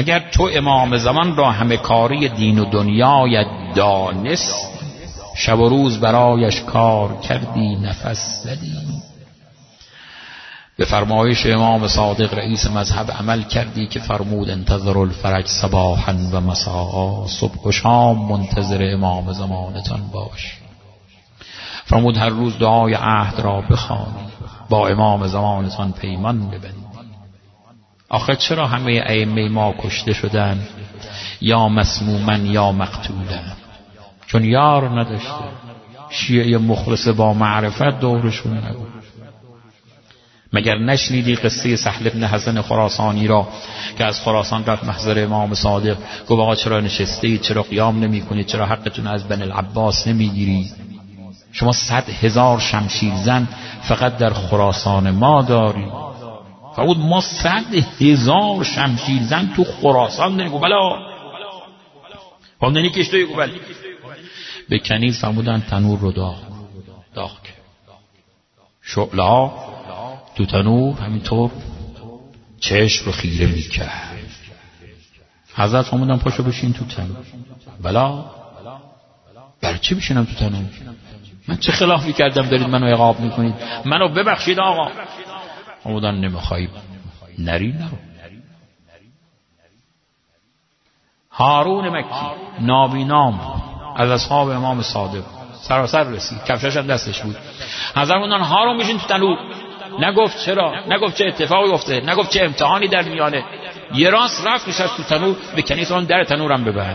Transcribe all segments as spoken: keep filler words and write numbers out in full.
اگر تو امام زمان را همه کاری دین و دنیای دانست، شب و روز برایش کار کردی نفس زدی. به فرمایش امام صادق رئیس مذهب عمل کردی که فرمود انتظر الفرج صباحا و مساء، صبح و شام منتظر امام زمانتان باش. فرمود هر روز دعای عهد را بخوانید، با امام زمانتان پیمان ببندید. آخه چرا همه ائمه ما کشته شدن؟ یا مسمومن یا مقتولن، چون یار نداشته. شیعه مخلص با معرفت دورشون نبود. مگر نشنیدی قصه سهل بن حسن خراسانی را که از خراسان رفت محضر امام صادق، گفت آقا چرا نشستید، چرا قیام نمی کنید، چرا حقتون از بن العباس نمیگیرید؟ شما صد هزار شمشیر زن فقط در خراسان ما دارید. فرمود ما صد هزار شمشیر زن تو خراسان داریم. گفت بلا فهمدنی کشتوی گفت بلا به کنیز. فرمودن تنور رو داغ داغ شعله ها تو تنور همینطور چشم رو خیره میکرد. حضرت فرمودن پاشو بشین تو تنور. بلا برای چی بشینم تو تنور؟ من چه خلافی کردم دارید منو عقاب میکنید؟ منو ببخشید آقا. فرمودن نمیخوای نری نرو. هارون مکی نابینام از اصحاب امام صادق سراسر رسید، کفشش هم دستش بود. حضرت فرمودن هارون بشین تو تنور. نگفت چرا، نگفت چه اتفاقی افتاده، نگفت چه امتحانی در میانه. یه راست رفت نشست تو تنور. به کنیز اون در تنورم ببر.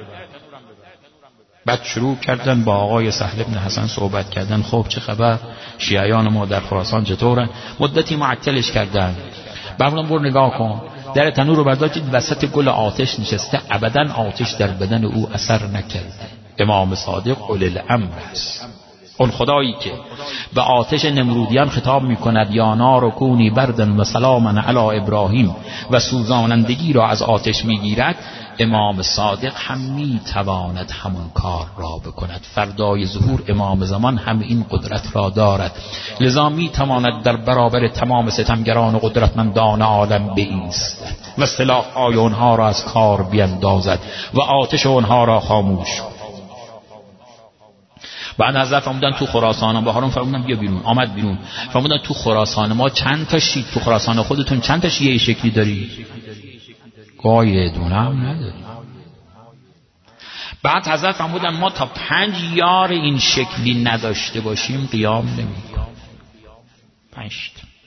بعد شروع کردن با آقای سهل بن حسن صحبت کردن. خب چه خبر، شیعیان ما در خراسان چطورن؟ مدتی معطلش کردن. بعدم برو نگاه کن، در تنور رو برداشتید، وسط گل آتش نشسته، ابدا آتش در بدن او اثر نکرده. امام صادق اولی الامر است، اون خدایی که به آتش نمرودیان خطاب میکند یا نار کونی بردن و سلاما علی ابراهیم و سوزانندگی را از آتش میگیرد. امام صادق هم میتواند همون کار را بکند. فردای ظهور امام زمان هم این قدرت را دارد، لذا میتواند در برابر تمام ستمگران و قدرتمندان عالم بایستد و سلاح‌های اونها را از کار بیندازد و آتش اونها را خاموش. بعد حضرت فرمودن تو خراسان، با هارون فرمودن بیا بیرون. آمد بیرون. فرمودن تو خراسان ما چند تا شیعه، تو خراسان خودتون چند تا شیعه شکلی داری؟ گاهی دونه هم نداری. بعد حضرت فرمودن ما تا پنج یار این شکلی نداشته باشیم قیام نمی‌کنیم. پنج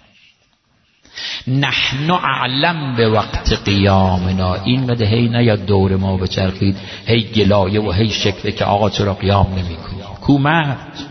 نحن اعلم به وقت قیامنا. این قد هی نیاد دور ما بچرخید هی گلایه و هی شکله که آقا چرا قیام نمی‌کنی. کو مرد